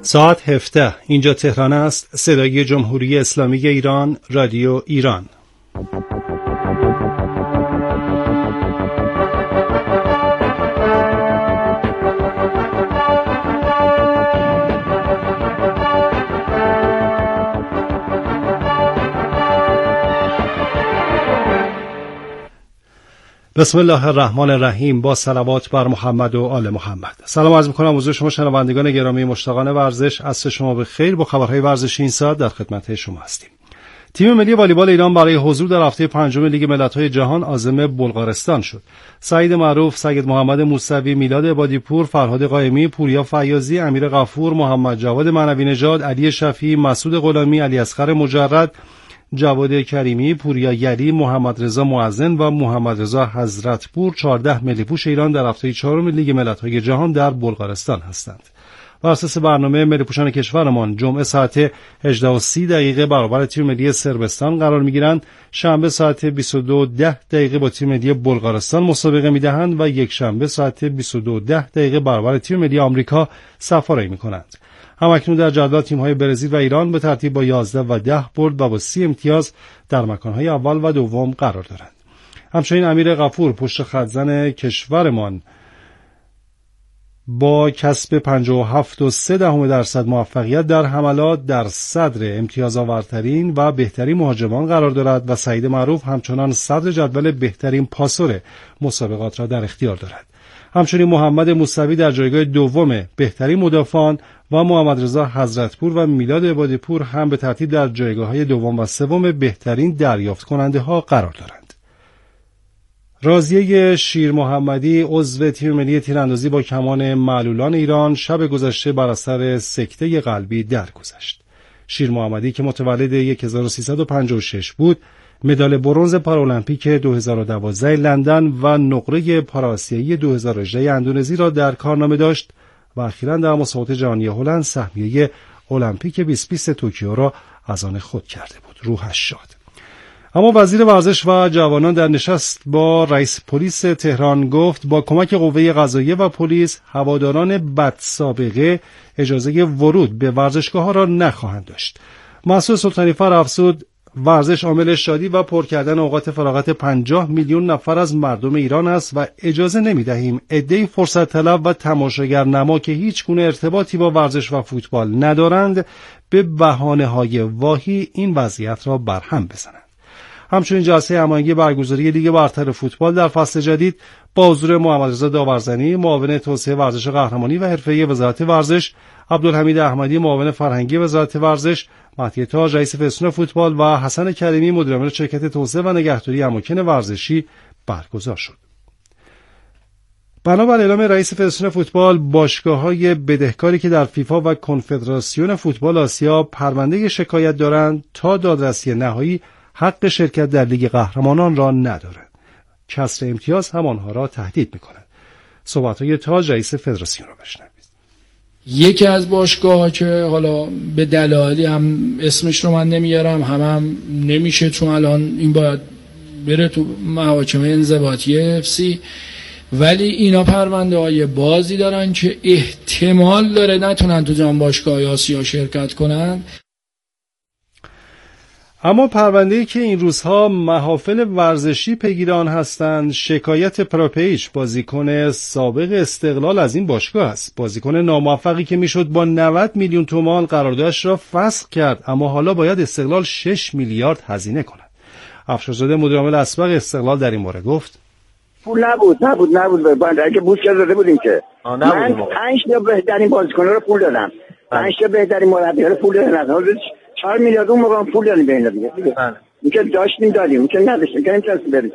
ساعت 17 اینجا تهران است. صدای جمهوری اسلامی ایران، رادیو ایران. بسم الله الرحمن الرحیم. با صلوات بر محمد و آل محمد. سلام عرض می‌کنم حضور شما شنوندگان گرامی مشتاقان ورزش. عصر شما بخیر. با خبرهای ورزشی این ساعت در خدمت شما هستیم. تیم ملی والیبال ایران برای حضور در هفته پنجم لیگ ملت‌های جهان عازم بلغارستان شد. سعید معروف، سید محمد موسوی، میلاد عبادی‌پور، فرهاد قائمی، پوریا فیاضی، امیر غفور، محمد جواد معنوی نژاد، علی شفیعی، مسعود غلامی، علی اصغر مجرد، جواد کریمی، پوریا یلی، محمد رضا معزن و محمد رضا حضرتپور 14 ملی پوش ایران در هفته چهارم لیگ ملت‌های جهان در بلغارستان هستند. بر اساس برنامه ملی پوشان کشورمان جمعه ساعت 18:30 برابر تیم ملی صربستان قرار می‌گیرند. شنبه ساعت 22:10 با تیم ملی بلغارستان مسابقه می‌دهند و یک شنبه ساعت 22:10 برابر تیم ملی آمریکا سفارایی می‌کنند. همکنون در جدول تیم‌های برزیل و ایران به ترتیب با 11 و 10 برد و با 30 امتیاز در مکان‌های اول و دوم قرار دارند. همچنین امیر غفور پشت خط زن کشورمان با کسب 57.3% موفقیت در حملات در صدر امتیازآورترین و بهترین مهاجمان قرار دارد و سعید معروف همچنان صدر جدول بهترین پاسور مسابقات را در اختیار دارد. همچنین محمد موسوی در جایگاه دوم بهترین مدافعان و محمد رضا حضرتپور و میلاد عبادی‌پور هم به ترتیب در جایگاه‌های دوم و سوم بهترین دریافت کننده ها قرار دارند. راضیه شیر محمدی عضو تیم ملی تیراندازی با کمان معلولان ایران شب گذشته بر اثر سکته قلبی درگذشت. شیر محمدی که متولد 1356 بود، مدال برنز پارالمپیک 2012 لندن و نقره پاراسیایی 2018 اندونزی را در کارنامه داشت و اخیراً در مسابقات جهانی هلند سهمیه المپیک 2020 توکیو را از آن خود کرده بود. روحش شاد. اما وزیر ورزش و جوانان در نشست با رئیس پلیس تهران گفت با کمک قوه قضاییه و پلیس هواداران بدسابقه اجازه ورود به ورزشگاه‌ها را نخواهند داشت. مسعود سلطانی‌فر افزود ورزش عامل شادی و پر کردن اوقات فراغت 50 میلیون نفر از مردم ایران است و اجازه نمی‌دهیم عده‌ای فرصت طلب و تماشاگر نما که هیچ گونه ارتباطی با ورزش و فوتبال ندارند به بهانه‌های واهی این وضعیت را برهم بزنند. همچنین جلسه هماهنگی برگزاری لیگ برتر فوتبال در فصل جدید با حضور محمد رضا داورزنی، معاون توسعه ورزش قهرمانی و حرفه‌ای وزارت ورزش، عبدالحمید احمدی معاون فرهنگی وزارت ورزش، مهدی تاج رئیس فدراسیون فوتبال و حسن کریمی مدیر عامل شرکت توسعه و نگهداری اماکن ورزشی برگزار شد. بنابر اعلام رئیس فدراسیون فوتبال، باشگاه‌های بدهکاری که در فیفا و کنفدراسیون فوتبال آسیا پرونده شکایت دارند تا دادرسی نهایی حق شرکت در لیگ قهرمانان را ندارند. کسر امتیاز هم آنها را تهدید می‌کند. صحبت‌های تاج رئیس فدراسیون را بشنوید. یکی از باشگاه‌ها که حالا به دلایلی هم اسمش رو من نمیارم، هم نمیشه چون الان این باید بره تو محاکمه انضباطی FC، ولی اینا پرونده های بازی دارن که احتمال داره نتونن تو جام باشگاه‌های آسیا شرکت کنن. اما پرونده‌ای که این روزها محافل ورزشی پیگیر آن هستند، شکایت پراپیچ بازیکن سابق استقلال از این باشگاه است. بازیکن ناموفقی که میشد با 90 میلیون تومان قراردادش را فسخ کرد، اما حالا باید استقلال 6 میلیارد هزینه کند. افشارزاده مدیر عامل اسبق استقلال در این باره گفت: پول نبود باید اگه بوس کرده بودیم که من 5 تا بهترین بازیکن رو پول دادم، 5 تا بهترین مربی رو پول دادم، 4 میلیارد اون موقع پول دادیم به اینا دیگه. میگه داشتیم دادیم، میگه نداشتیم که نمیتونستیم بریم.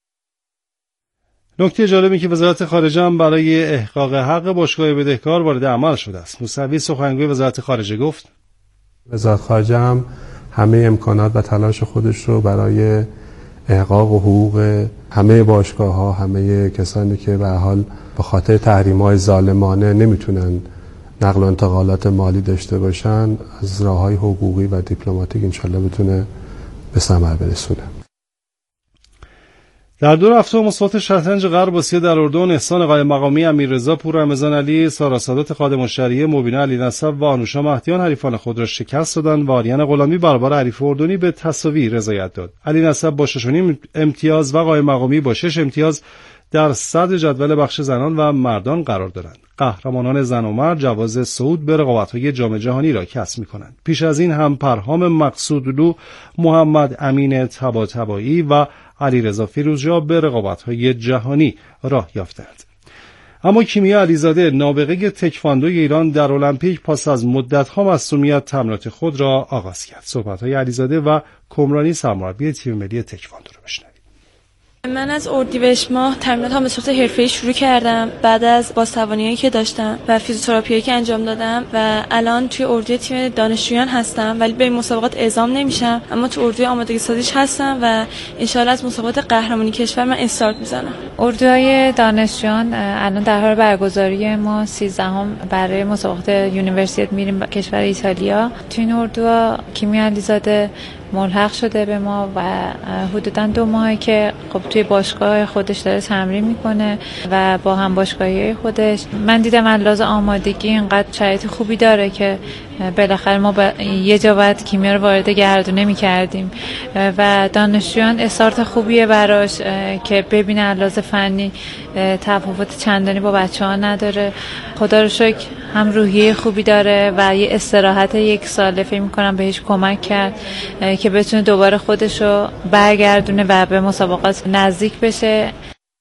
نکته جالبی که وزارت خارجه هم برای احقاق حق باشگاه بدهکار وارد عمل شده است. موسوی سخنگوی وزارت خارجه گفت: وزارت خارجه هم همه امکانات و تلاش خودش رو برای احقاق حقوق همه باشگاه‌ها، همه کسانی که به هر حال به خاطر تحریم‌های ظالمانه نمیتونن نقل و انتقالات مالی داشته باشن، از راه‌های حقوقی و دیپلماتیک انشالله بتونه به ثمر برسونه. در دور هفته مسابقات شطرنج غرب آسیا در اردن، احسان قائم مقامی، امیررضا پور، رمضان علی، سارا سادات خادم الشریعه، مبینه علی نصب و آنوشا مهدیان حریفان خود را شکست دادند و آریان غلامی برابر حریف اردنی به تساوی رضایت داد. علی نصب با 6.5 امتیاز و قائم مقامی با 6 امتیاز در صدر جدول بخش زنان و مردان قرار دارند. قهرمانان زن و مرد جواز صعود به رقابت‌های جام جهانی را کسب می‌کنند. پیش از این هم پرهام مقصودلو، محمد امین طباطبایی و علیرضا فیروزجا به رقابت‌های جهانی راه یافتند. اما کیمیا علیزاده، نابغه تکواندوی ایران، در المپیک پس از مدت‌ها مصونیت تمرینات خود را آغاز کرد. صحبت‌های علیزاده و کمرانی سرمربی تیم ملی تکواندو را بشنوید. من از اردیبهشت ماه تمریناتم به صورت حرفه‌ای شروع کردم بعد از بازتوانیایی که داشتم و فیزیوتراپیایی که انجام دادم و الان توی اردوی تیم دانشجویان هستم، ولی به این مسابقات اعزام نمیشم، اما تو اردوی آمادگی سازیش هستم و ان شاءالله از مسابقات قهرمانی کشور من استارت میزنم. اردوی دانشجویان الان در حال برگزاری ما 13ام برای مسابقات یونیورسیت میریم کشور ایتالیا. تو این اردو کیمیا علیزاده ملحق شده به ما و حدوداً 2 ماهه که خب توی باشگاه خودش داره تمرین میکنه و با هم باشگاهی خودش. من دیدم علاوه آمادگی اینقدر شرایط خوبی داره که بالاخره ما یه جا باید کیمیا رو وارد گردونه میکردیم و دانشجویان استارت خوبیه براش که ببینه علاوه فنی تفاوت چندانی با بچه‌ها نداره. خدا رو شکر هم روحیه خوبی داره و یه استراحت 1 ساله فکر می‌کنم بهش کمک کرد که بتونه دوباره خودش رو برگردونه و به مسابقات نزدیک بشه.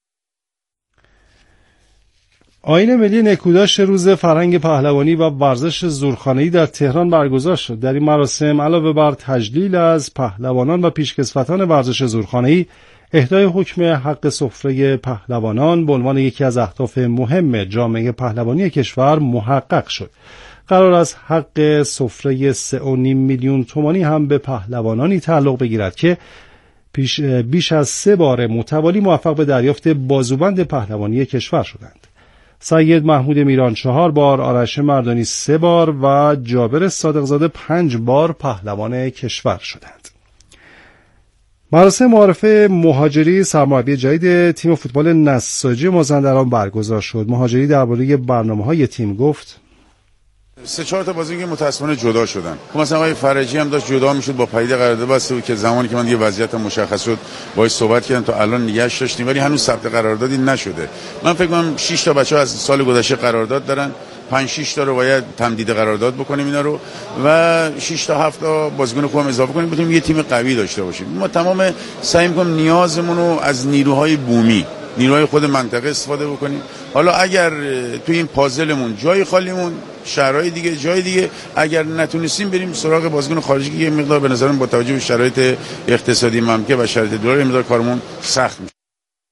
آیین ملی نکوداشت روز فرهنگ پهلوانی و ورزش زورخانه‌ای در تهران برگزار شد. در این مراسم علاوه بر تجلیل از پهلوانان و پیشکسوتان ورزش زورخانه‌ای، اهدای حکم حق سفره پهلوانان به عنوان یکی از اهداف مهم جامعه پهلوانی کشور محقق شد. قرار است حق سفره 3.5 میلیون تومانی هم به پهلوانانی تعلق بگیرد که بیش از 3 بار متوالی موفق به دریافت بازوبند پهلوانی کشور شدند. سید محمود میران 4 بار، آرش مردانی 3 بار و جابر صادقزاده 5 بار پهلوان کشور شدند. مراسم معارفه مهاجری سرمربی جدید تیم فوتبال نساجی مازندران برگزار شد. مهاجری درباره برنامه‌های تیم گفت: 3-4 تا بازیکن متأسفانه جدا شدن. مثلا آقای فرجی هم داشت جدا میشد با پدیده قرارداد بسته بود که زمانی که من یه وضعیت مشخص شد باهاش صحبت کردم تا الان نگهش داشتیم ولی هنوز ثبت قراردادی نشده. من فکر کنم 6 تا بچه‌ها از سال گذشته قرارداد دارن، 5-6 تا رو باید تمدید قرارداد بکنیم اینا رو و 6 تا 7 تا بازیکن خوب اضافه کنیم بتونیم یه تیم قوی داشته باشیم. ما تمام سعی می‌کنیم نیازمون رو از نیروهای بومی، نیروهای خود منطقه استفاده بکنیم. حالا اگر تو این پازلمون جای خالیمون شرایط دیگه جای دیگه اگر نتونستیم بریم سراغ بازیکن خارجی که یه مقدار به نظرم با توجه به شرایط اقتصادی مملکت و شرایط دلار یه مقدار کارمون سخت میشه.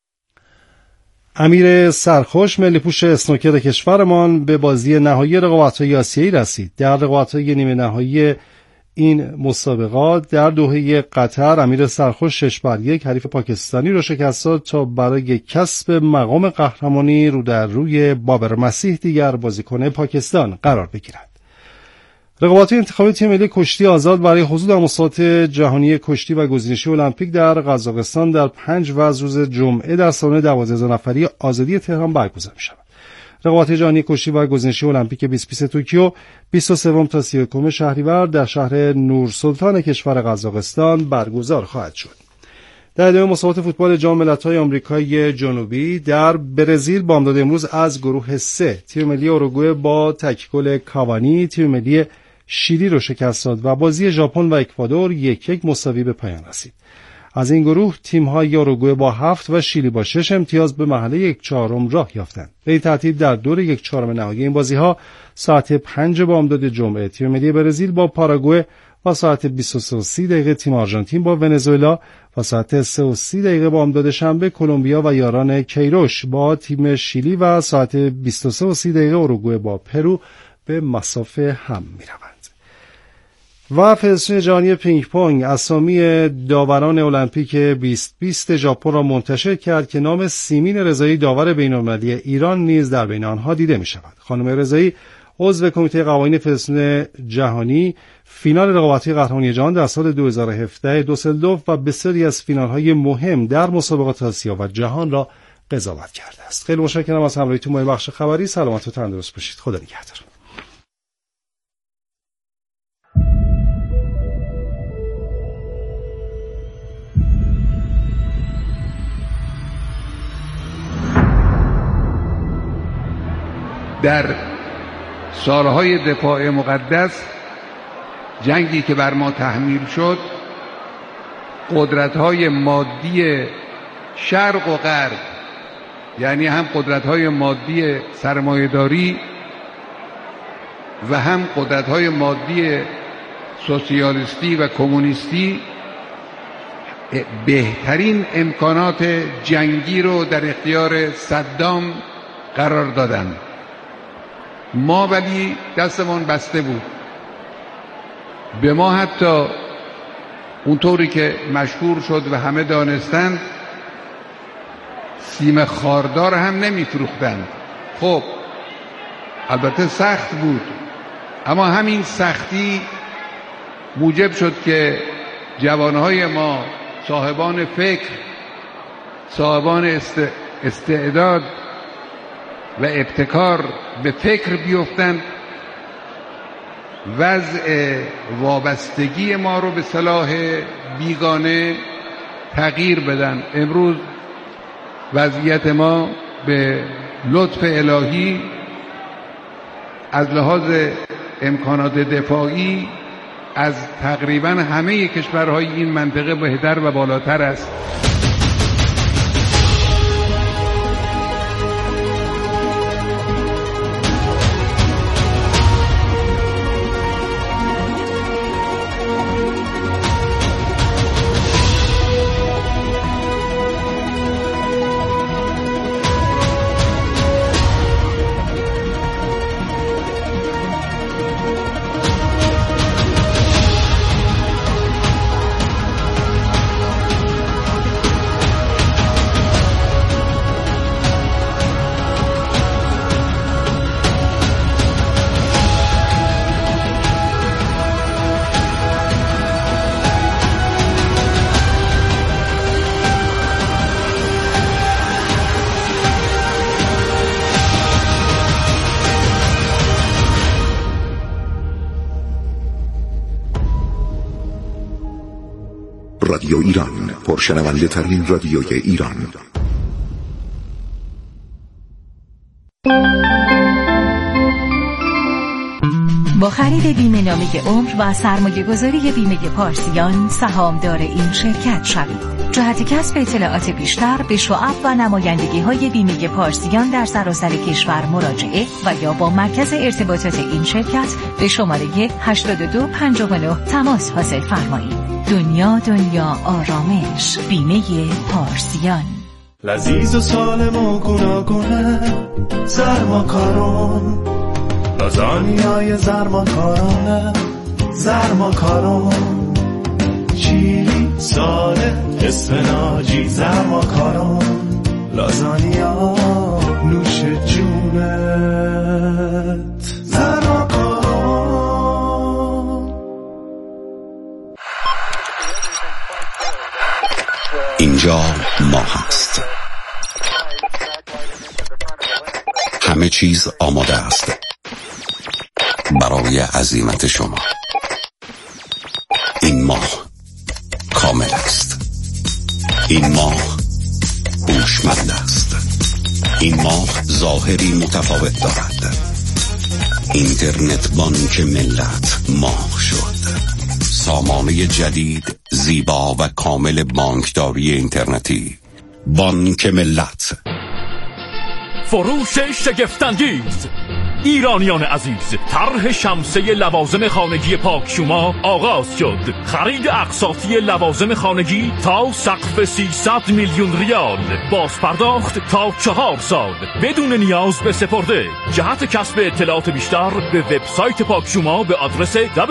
امیر سرخوش، ملی پوش اسنوکر کشورمان، به بازی نهایی رقابت‌های آسیایی رسید. در رقابت‌های نیمه نهایی این مسابقات در دوحه قطر امیر سرخوش 6-1 حریف پاکستانی را شکست داد تا برای کسب مقام قهرمانی رو در روی بابر مسیح دیگر بازیکن پاکستان قرار بگیرد. رقابت‌های انتخابی تیم ملی کشتی آزاد برای حضور در مسابقات جهانی کشتی و گزینشی المپیک در قزاقستان در 5 و از روز جمعه در سالن 12,000 نفری آزادی تهران برگزار می‌شود. رقابت جهانی کشتی و گزینشی المپیک 2020 توکیو 23 تا 31 شهریور در شهر نورسلطان کشور قزاقستان برگزار خواهد شد. در ادامه مسابقات فوتبال جام ملت‌های آمریکای جنوبی در برزیل بامداد امروز از گروه 3 تیم ملی اوروگوئه با تک‌گل کاوانی تیم ملی شیلی را شکست داد و بازی ژاپن و اکوادور 1-1 مساوی به پایان رسید. از این گروه تیم‌های اوروگوئه با 7 و شیلی با 6 امتیاز به مرحله 1/4 راه یافتند. به این ترتیب در دور 1/4 نهایی این بازی‌ها ساعت 5 بامداد جمعه تیم ملی برزیل با پاراگوئه و ساعت 23:30 تیم آرژانتین با ونزوئلا و ساعت 3:30 بامداد شنبه کلمبیا و یاران کیروش با تیم شیلی و ساعت 23:30 اوروگوئه با پرو به مسافه هم می‌روند. و فدراسیون جهانی پینگ پونگ اسامی داوران المپیک 2020 ژاپن را منتشر کرد که نام سیمین رضایی داور بین‌المللی ایران نیز در بین آنها دیده می‌شود. خانم رضایی عضو کمیته قوانین فدراسیون جهانی، فینال رقابت‌های قهرمانی جهان در سال 2017 دوسلدورف و بسیاری از فینال‌های مهم در مسابقات آسیا و جهان را قضاوت کرده است. خیلی متشکرم از همراهیتون با این بخش خبری. سلامت و تندرست باشید. خدا نگهدار. در سالهای دفاع مقدس، جنگی که بر ما تحمیل شد، قدرت‌های مادی شرق و غرب، یعنی هم قدرت‌های مادی سرمایه‌داری و هم قدرت‌های مادی سوسیالیستی و کمونیستی، بهترین امکانات جنگی رو در اختیار صدام قرار دادند. ما ولی دستمون بسته بود. به ما حتی اونطوری که مشهور شد و همه دانستند سیم خاردار هم نمیفروختند. خب البته سخت بود، اما همین سختی موجب شد که جوانهای ما، صاحبان فکر، صاحبان استعداد و ابتکار، به فکر بیفتند، وضع وابستگی ما رو به سلاح بیگانه تغییر بدن. امروز وضعیت ما به لطف الهی از لحاظ امکانات دفاعی از تقریبا همه کشورهای این منطقه بهتر و بالاتر است. رادیو ایران، پرشنونده ترین رادیوی ایران. با خرید بیمه نامه عمر و سرمایه گذاری بیمه پارسیان سهامدار این شرکت شوید. جهت کسب اطلاعات بیشتر به شعب و نمایندگی های بیمه پارسیان در سراسر کشور مراجعه و یا با مرکز ارتباطات این شرکت به شماره 8259 تماس حاصل فرمایید. دنیا آرامش، بیمه پارسیان. لذیذ و سالم و گوناگونه زرماکارون، لازانیای زرماکارونه، زرماکارون، چیلی ساله اسفناجی زرماکارون، لازانیا نوش جونت زرماکارون. اینجا ما هست. همه چیز آماده است برای عزیمت شما. این ماه کامل است. این ماه هوشمند است. این ماه ظاهری متفاوت دارد. اینترنت بانک ملت ماه شد. سامانه جدید، زیبا و کامل بانکداری اینترنتی. بانک ملت. فروش شگفت‌انگیز. ایرانیان عزیز، طرح شمسه لوازم خانگی پاکشوما آغاز شد. خرید اقساطی لوازم خانگی تا سقف 300 میلیون ریال، بازپرداخت تا 4 سال بدون نیاز به سپرده. جهت کسب اطلاعات بیشتر به وبسایت پاکشوما به آدرس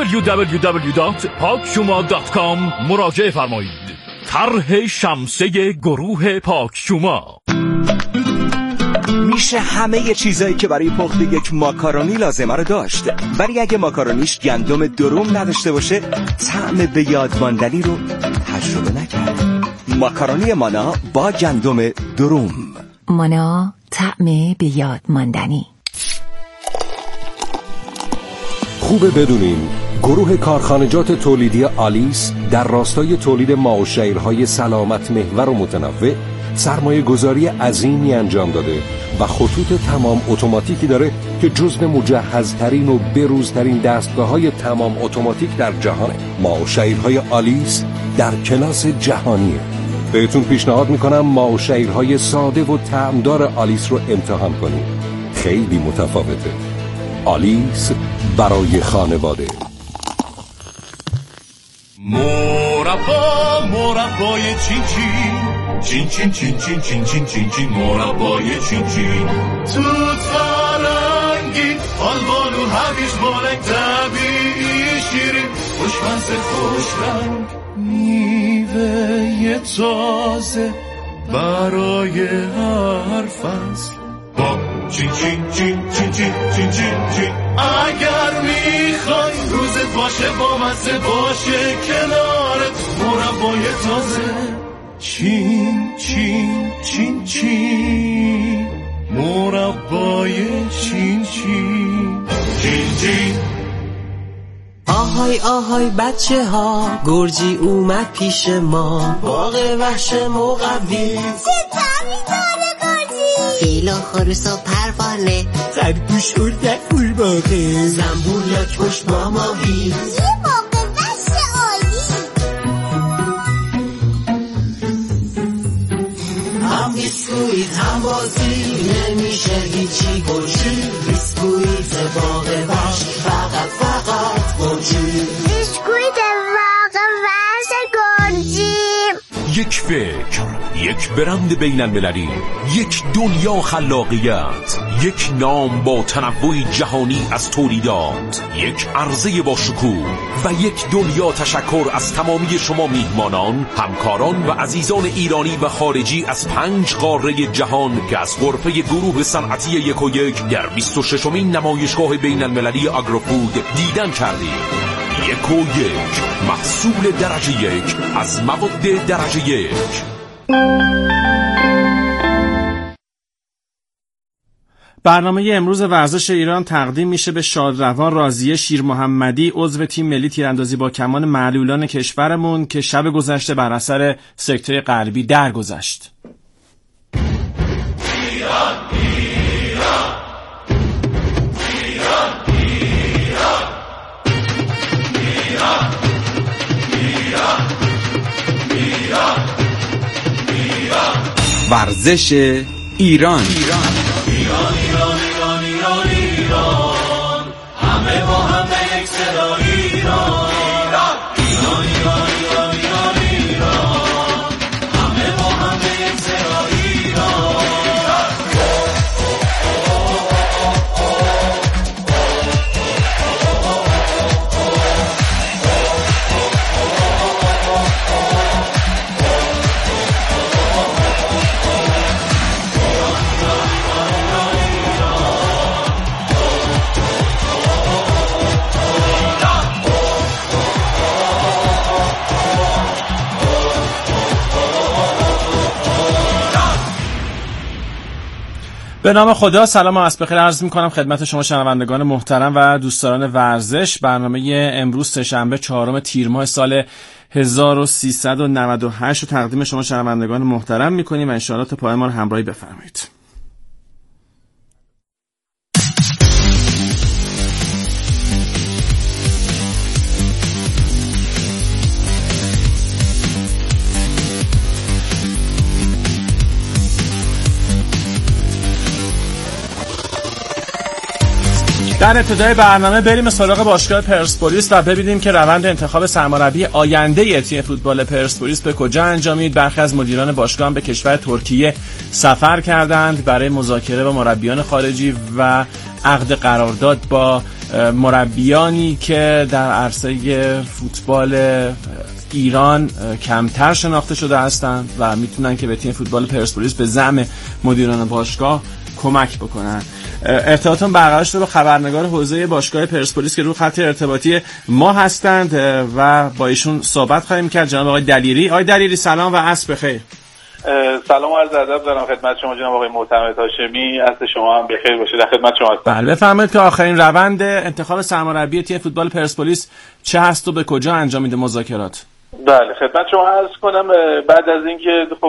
www.pakshuma.com مراجعه فرمایید. طرح شمسه گروه پاکشوما. میشه همه چیزایی که برای پخت یک ماکارونی لازمه رو داشت، ولی اگه ماکارونیش گندم دروم نداشته باشه طعم به یاد ماندنی رو تجربه نکرد. ماکارونی مانا با گندم دروم. مانا، طعم به یاد ماندنی. خوبه بدونین گروه کارخانجات تولیدی آلیس در راستای تولید ماء و شیرهای سلامت محور و متنوع سرمایه گذاری عظیمی انجام داده و خطوط تمام اتوماتیکی داره که جزو مجهزترین و بروزترین دستگاه‌های تمام اتوماتیک در جهانه. ماء و شیرهای آلیس در کلاس جهانیه. بهتون پیشنهاد میکنم ماء و شیرهای ساده و طعمدار آلیس رو امتحان کنید. خیلی متفاوته. آلیس برای خانواده. مربای چین چین چین چین چین چین چین چین چین مربای چین چین توت فرنگی آلبالو هویج بالک طبیعی شیرین خوشمزه خوش رنگ میوه تازه برای هر فصل با چین چین چین چین چین چین چین چین اگر میخوای روزت باشه با مزه باشه کنارت مربای تازه چین چین چین چین مربای چین چین چین چین. آهای آهای بچه ها گرجی اومد پیش ما باغ وحش مقوی ستمی داره گرجی فیلا خروس و پروانه خرگوش اردک قورباغه زنبور لاک‌پشت با ماهی یه باغ وحش عالی هم بیسکویت هم بازی نمیشه هیچی گرجی بیسکویت باغ وحش فقط بیسکویت واقع وحش گرجی. یک فکر، یک برند بین المللی، یک دنیا خلاقیت، یک نام با تنوع جهانی از تولیدات، یک عرضه با شکوه و یک دنیا تشکر از تمامی شما میهمانان، همکاران و عزیزان ایرانی و خارجی از 5 قاره جهان که از غرفه گروه صنعتی 1&1 در 26مین نمایشگاه بین المللی آگروفود دیدن کردید. 1&1 محصول درجه 1 از مواد درجه 1. برنامه امروز ورزش ایران تقدیم میشه به شادروان راضیه شیرمحمدی، عضو تیم ملی تیراندازی با کمان معلولان کشورمون که شب گذشته بر اثر سکته قلبی درگذشت. ورزش ایران. همه با همه یک صدا ایران. همه با همه یک صدا ایران. به نام خدا، سلام و عصر بخیر عرض می‌کنم خدمت شما شنوندگان محترم و دوستداران ورزش. برنامه امروز سه‌شنبه 4 تیر ماه سال 1398 رو تقدیم شما شنوندگان محترم می‌کنیم و ان شاءالله تا پایان ما رو همراهی بفرمایید. در ابتدای برنامه بریم سراغ باشگاه پرسپولیس و ببینیم که روند انتخاب سرمربی آینده تیم فوتبال پرسپولیس به کجا انجامید. برخی از مدیران باشگاه به کشور ترکیه سفر کردند برای مذاکره با مربیان خارجی و عقد قرارداد با مربیانی که در عرصه فوتبال ایران کمتر شناخته شده هستند و میتونن که به تیم فوتبال پرسپولیس به زعم مدیران باشگاه کمک بکنن. ارتباطتون برقرار شده با خبرنگار حوزه باشگاه پرسپولیس که رو خط ارتباطی ما هستند و با ایشون صحبت خواهیم کرد، جناب آقای دلیری. آقای دلیری سلام و عصر بخیر. سلام و عرض ادب دارم خدمت شما جناب آقای معتمد هاشمی، عصر شما هم بخیر باشه. در خدمت شما هستم. بله بفرمایید که آخرین روند انتخاب سرمربی تیم فوتبال پرسپولیس چه هست و به کجا انجام میده مذاکرات؟ بله خدمت شما عرض کنم بعد از اینکه خب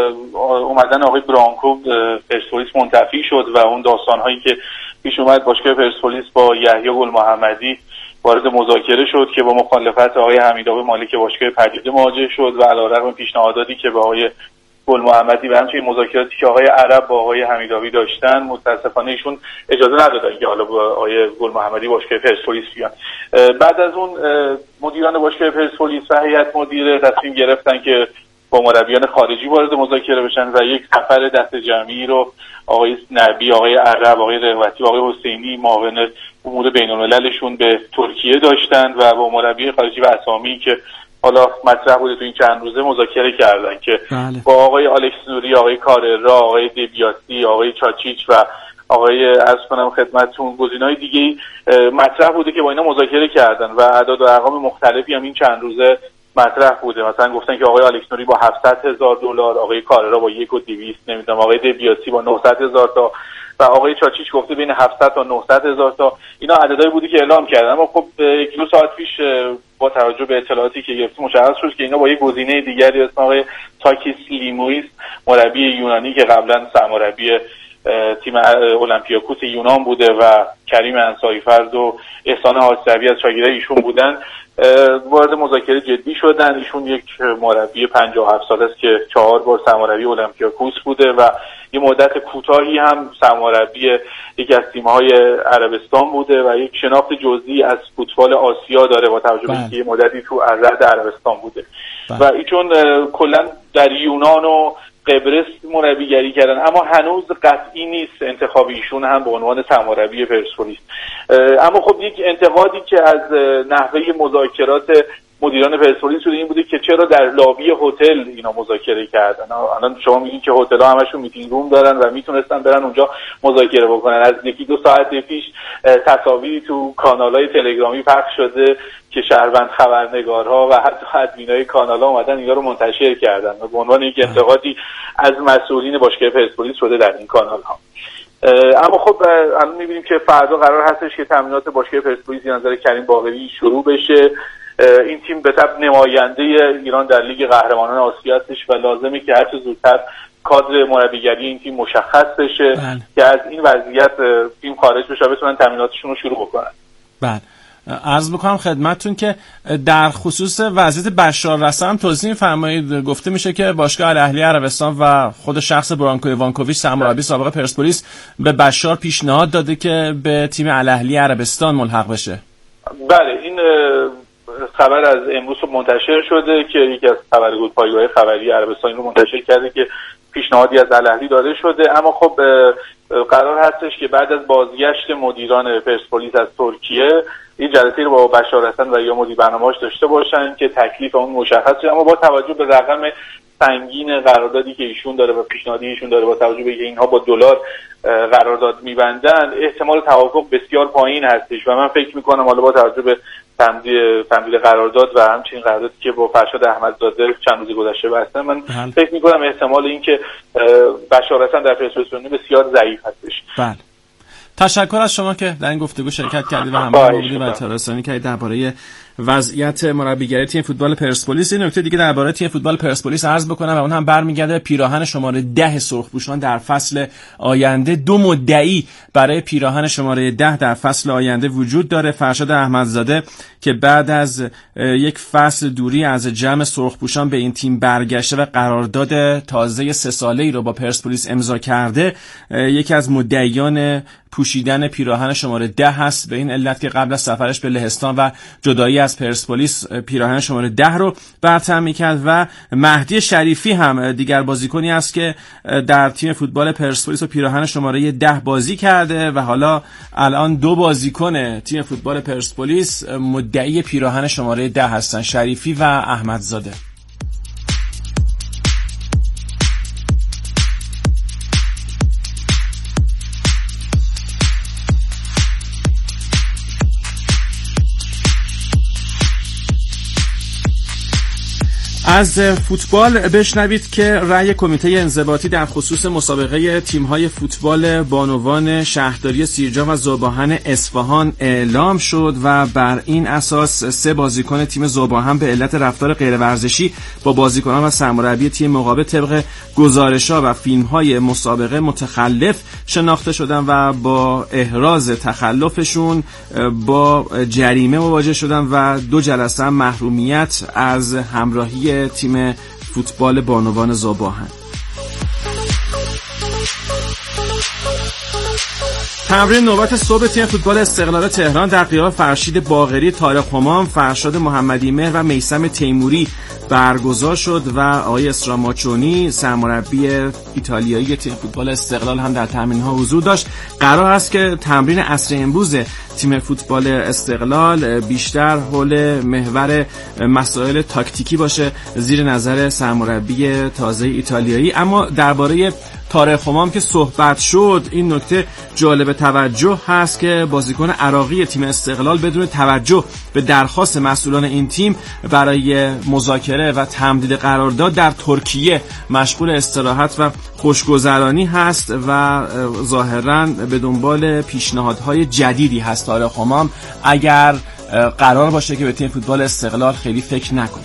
اومدن آقای برانکو پرسپولیس منتفی شد و اون داستان‌هایی که پیش اومد باشگاه پرسپولیس با یحیی گل محمدی وارد مذاکره شد که با مخالفت آقای حمیدآقا مالک باشگاه پدیده مواجه شد و علیرغم پیشنهاداتی که به آقای گل محمدی و همچنین مذاکراتی که آقای عرب با آقای حمیدآقا داشتن متاسفانه ایشون اجازه ندادن که حالا با آقای گل محمدی باشگاه پرسپولیس بیان. بعد از اون مدیران باشگاه پرسپولیس و هیئت مدیره تصمیم گرفتن که با مربیان خارجی وارد مذاکره بشن و یک سفر دست جمعی رو آقای نبی، آقای عرب، آقای رغبتی و آقای حسینی معاون امور بین‌المللشون به ترکیه داشتن و با مربی خارجی و اسامی که حالا مطرح بوده تو این چند روزه مذاکره کردن که با آقای الکس نوری، آقای کاررا، آقای دبیاسی، آقای چاچیچ و آقای عرض کنم خدمتتون گزینه‌های دیگه مطرح بوده که با اینا مذاکره کردن و اعداد و ارقام مختلفی هم این چند روزه مطرح بوده. مثلا گفتن که آقای الکس نوری با $700,000، آقای کاررا با 1,200,000 نمیدونم، آقای دبیاسی با 900,000 تا و آقای چاچیچ گفته بین 700 تا 900,000 تا. اینا عددهایی بودی که اعلام کردن، اما خب 1-2 ساعت پیش با توجه به اطلاعاتی که گرفتیم مشخص شد که اینا با یک گزینه دیگری اسم آقای تاکیس لیمویس مربی یونانی که قبلا سرمربی تیم اولمپیاکوس یونان بوده و کریم انصاری‌فرد و احسان حاسبی از شاگردای ایشون بودن وارد مذاکره جدی شدن. ایشون یک مربی 57 ساله است که 4 بار سرمربی اولمپیاکوس بوده و یه مدت کوتاهی هم سرمربی یکی از تیم‌های عربستان بوده و یک شناخت جزئی از فوتبال آسیا داره با توجه به اینکه یه مدتی تو ارشد عربستان بوده و ایشون کلا در یونان و قبرس مربیگری کردن، اما هنوز قطعی نیست انتخاب ایشون هم به عنوان سرمربی پرسپولیس. اما خب یک انتقادی که از نحوه مذاکرات مدیران پرسپولیس شده این بوده که چرا در لابی هتل اینا مذاکره کردن. الان شما میگین که هتل‌ها همشون میتینگ روم دارن و میتونستن برن اونجا مذاکره بکنن. از 1-2 ساعت پیش تصاویری تو کانال‌های تلگرامی پخش شده که شهروند خبرنگارها و حتی ادمینای کانال‌ها اومدن اینا رو منتشر کردن و به عنوان یک انتقادی از مسئولین باشگاه پرسپولیس شده در این کانال‌ها. اما خب الان می‌بینیم که فردا قرار هستش که تمرینات باشگاه پرسپولیس از نظر کریم باقری شروع بشه. این تیم به تبع نماینده ایران در لیگ قهرمانان آسیا هستش و لازمه که هر چه زودتر کادر مربیگری این تیم مشخص بشه که از این وضعیت تیم خارج بشه بتونن تمریناتشون رو شروع بکنن. بله عرض بکنم خدمتتون که در خصوص وضعیت بشار رسام توضیح فرمایید. گفته میشه که باشگاه الاهلی عربستان و خود شخص برانکو ایوانکوویچ سرمربی سابق پرسپولیس به بشار پیشنهاد داده که به تیم الاهلی عربستان ملحق بشه. بله این خبر از امروز منتشر شده که یکی از خبرگزارهای خبری عربستان رو منتشر کرده که پیشنهادی از الاهلی داده شده. اما خب قرار هستش که بعد از بازگشت مدیران پرسپولیس از ترکیه این جلسه رو با بشار حسن و یا مدیر برنامه‌اش داشته باشن که تکلیف اون مشخص شه. اما با توجه به رقم سنگین قراردادی که ایشون داره و پیشنهادی ایشون داره با توجه به اینکه اینها با دلار قرارداد می‌بندن احتمال توافق بسیار پایین هستش و من فکر می‌کنم حالا با توجه به تمدید قرارداد و همچنین قراردادی که با فرشاد احمدزاده چند روز گذشته بستن من فکر می‌کنم احتمال اینکه بشار حسن در پرسپولیس بسیار ضعیف هستش. بله. تشکر از شما که در این گفتگو شرکت کردید و همراه ما بودید و اطلاع رسانی کردید درباره وضعیت مربیگری تیم فوتبال پرسپولیس. این نکته دیگه درباره تیم فوتبال پرسپولیس عرض بکنم و اون هم برمیگرده پیراهن شماره 10 سرخپوشان در فصل آینده. 2 مدعی برای پیراهن شماره 10 در فصل آینده وجود داره. فرشاد احمدزاده که بعد از یک فصل دوری از جمع سرخپوشان به این تیم برگشته و قرارداد تازه 3 ساله‌ای رو با پرسپولیس امضا کرده، یکی از مدعیان پوشیدن پیراهن شماره 10 هست، به این علت که قبل از سفرش به لهستان و جدایی از پرسپولیس پیراهن شماره 10 رو برطرف می‌کرد. و مهدی شریفی هم دیگر بازیکنی است که در تیم فوتبال پرسپولیس و پیراهن شماره 10 بازی کرده و حالا الان 2 بازیکن تیم فوتبال پرسپولیس مدعی پیراهن شماره 10 هستن، شریفی و احمدزاده. از فوتبال بشنوید که رأی کمیته انضباطی در خصوص مسابقه تیم‌های فوتبال بانوان شهرداری سیرجان و ذوباهن اصفهان اعلام شد و بر این اساس 3 بازیکن تیم ذوباهن به علت رفتار غیرورزشی با بازیکنان و سرمربی تیم مقابل طبق گزارش‌ها و فیلم‌های مسابقه متخلف شناخته شدن و با احراز تخلفشون با جریمه مواجه شدن و 2 جلسه محرومیت از همراهی تیم فوتبال بانوان ذوباهن. تمرین نوبت صبح تیم فوتبال استقلال تهران در غیاب فرشید باقری، طارق همام، فرشاد محمدی مهر و میثم تیموری برگزار شد و آقای اسراماچونی سرمربی ایتالیایی تیم فوتبال استقلال هم در تمرین‌ها حضور داشت. قرار است که تمرین عصر امروز تیم فوتبال استقلال بیشتر حول محور مسائل تاکتیکی باشه زیر نظر سرمربی تازه ایتالیایی. اما درباره طارق همام که صحبت شد، این نکته جالب توجه هست که بازیکن عراقی تیم استقلال بدون توجه به درخواست مسئولان این تیم برای مذاکره و تمدید قرارداد در ترکیه مشغول استراحت و خوشگذرانی هست و ظاهراً به دنبال پیشنهادهای جدیدی هست. طارق همام اگر قرار باشه که به تیم فوتبال استقلال خیلی فکر نکنه.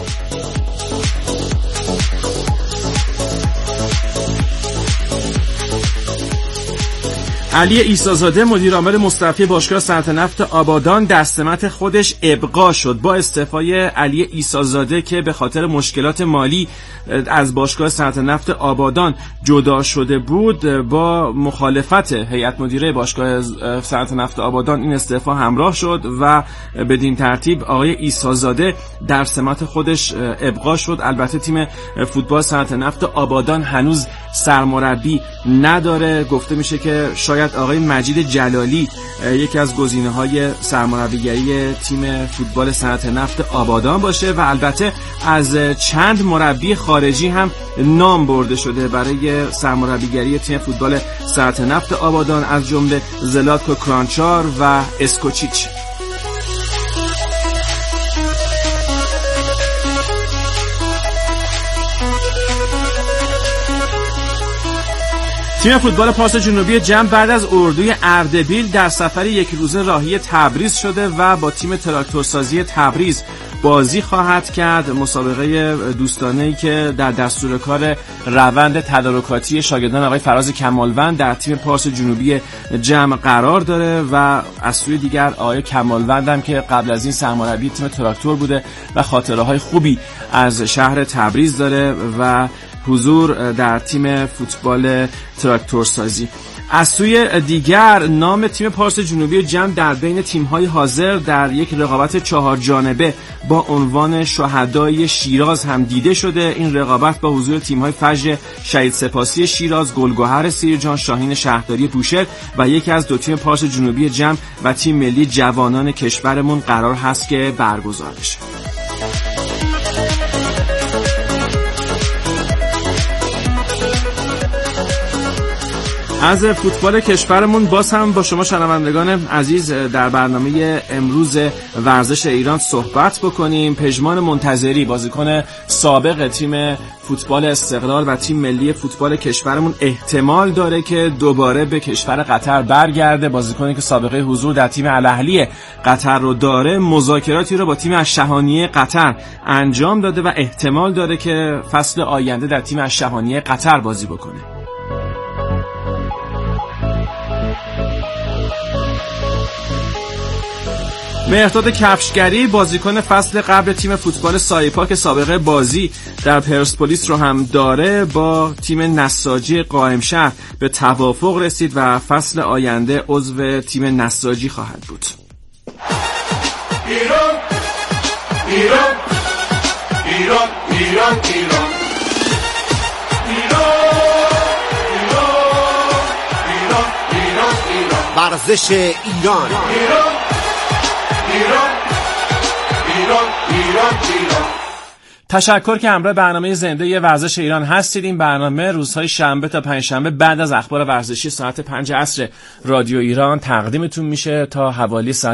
علی عیسی‌زاده مدیر عامل مستعفی باشگاه صنعت نفت آبادان در سمت خودش ابقا شد. با استعفای علی عیسی‌زاده که به خاطر مشکلات مالی از باشگاه صنعت نفت آبادان جدا شده بود، با مخالفت هیئت مدیره باشگاه صنعت نفت آبادان این استعفا همراه شد و بدین ترتیب آقای عیسی‌زاده در سمت خودش ابقا شد. البته تیم فوتبال صنعت نفت آبادان هنوز سرمربی نداره. گفته میشه که شاید آقای مجید جلالی یکی از گزینه‌های سرمربیگری تیم فوتبال صنعت نفت آبادان باشه و البته از چند مربی خارجی هم نام برده شده برای سرمربیگری تیم فوتبال صنعت نفت آبادان، از جمله زلاتکو کرانچار و اسکوچیچ. تیم فوتبال پارس جنوبی جمع بعد از اردوی اردبیل در سفر 1 روزه راهی تبریز شده و با تیم تراکتورسازی تبریز بازی خواهد کرد. مسابقه دوستانه‌ای که در دستور کار روند تدارکاتی شاگردان آقای فراز کمالوند در تیم پارس جنوبی جمع قرار داره و از سوی دیگر آقای کمالوند هم که قبل از این سرمربی تیم تراکتور بوده و خاطره‌های خوبی از شهر تبریز داره و حضور در تیم فوتبال تراکتورسازی. از سوی دیگر نام تیم پارس جنوبی جمع در بین تیم‌های حاضر در یک رقابت 4 جانبه با عنوان شهدای شیراز هم دیده شده. این رقابت با حضور تیم‌های فجر شهید سپاسی شیراز، گلگهر سیرجان، شاهین شهرداری بوشهر و یکی از 2 تیم پارس جنوبی جمع و تیم ملی جوانان کشورمون قرار هست که برگزار بشه. از فوتبال کشورمون باز هم با شما شنوندگان عزیز در برنامه امروز ورزش ایران صحبت بکنیم. پژمان منتظری بازیکن سابق تیم فوتبال استقلال و تیم ملی فوتبال کشورمون احتمال داره که دوباره به کشور قطر برگرده. بازیکنی که سابقه حضور در تیم الاهلی قطر رو داره، مذاکراتی رو با تیم الشحانیه قطر انجام داده و احتمال داره که فصل آینده در تیم الشحانیه قطر بازی بکنه. مهرداد کفشگری بازیکن فصل قبل تیم فوتبال سایپا که سابقه بازی در پرسپولیس رو هم داره، با تیم نساجی قائمشهر به توافق رسید و فصل آینده عضو تیم نساجی خواهد بود. ایران ایران ایران ایران ایران ورزش ایران. تشکر که همراه برنامه زنده ورزش ایران هستید. این برنامه روزهای شنبه تا پنجشنبه بعد از اخبار ورزشی ساعت 5 عصر رادیو ایران تقدیمتون میشه تا حوالی ساعت